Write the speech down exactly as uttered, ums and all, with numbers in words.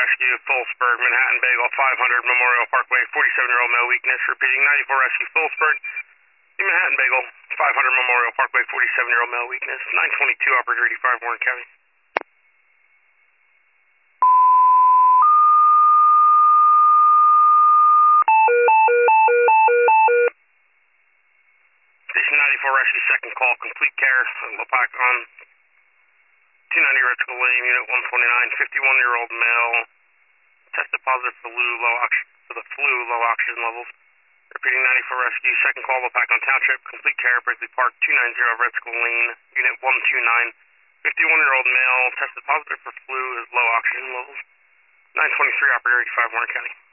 Rescue, Phillipsburg, Manhattan Bagel, five hundred Memorial Parkway, forty-seven-year-old male weakness. Repeating, ninety-four Rescue, Phillipsburg, Manhattan Bagel, five hundred Memorial Parkway, forty-seven-year-old male weakness. nine twenty-two, Operator eighty-five, Warren County. Station ninety-four Rescue, second call, complete care. Lopac on two ninety Red Skull Lane, Unit one twenty-nine, fifty-one-year-old male. Tested positive for flu, low oxygen, for the flu, low oxygen levels. Repeating, ninety-four Rescue, second call, Lopac on Township, complete care, Bridley Park, two ninety Red Skull Lane, Unit one twenty-nine, fifty-one-year-old male. Tested positive for flu, low oxygen levels. nine twenty-three, Operator eighty-five, Warren County.